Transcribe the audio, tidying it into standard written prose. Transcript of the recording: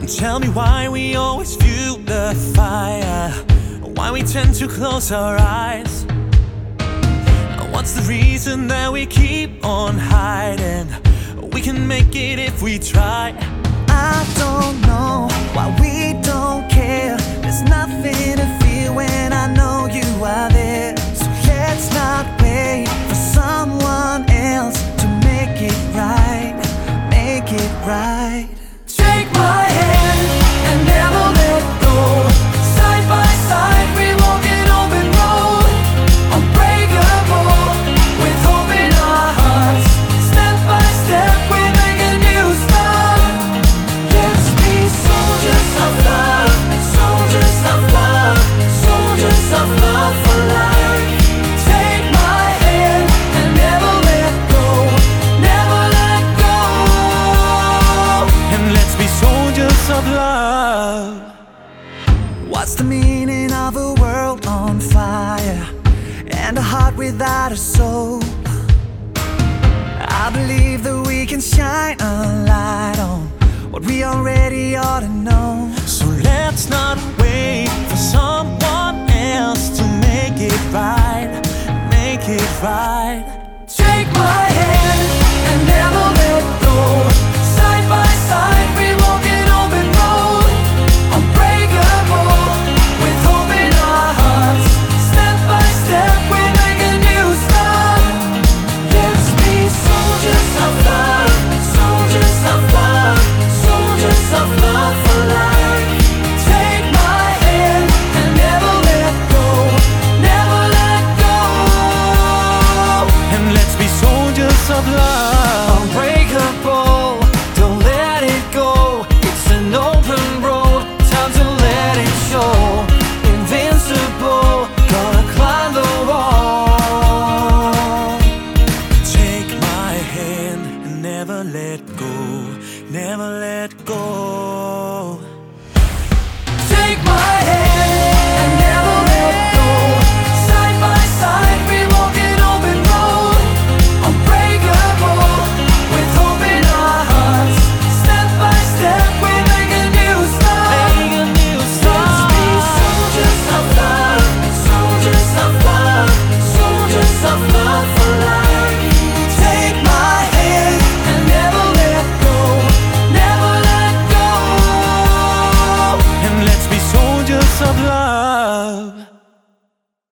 Tell me why we always view the fire, why we tend to close our eyes. What's the reason that we keep on hiding? We can make it if we try. I don't know why we don't care. There's nothing to fear when I know you are there. So let's not wait for someone else to make it right. Make it right. Take my hand and never let go. Side by side we walk an open road. Unbreakable with hope in our hearts. Step by step we make a new start. Let's be soldiers of love, soldiers of love, soldiers of love for life. Take my hand and never let go, never let go. And let's be soldiers of love. What's the meaning of a world on fire and a heart without a soul? I believe that we can shine a light on what we already ought to know. So let's not wait for someone else to make it right. Make it right. Take my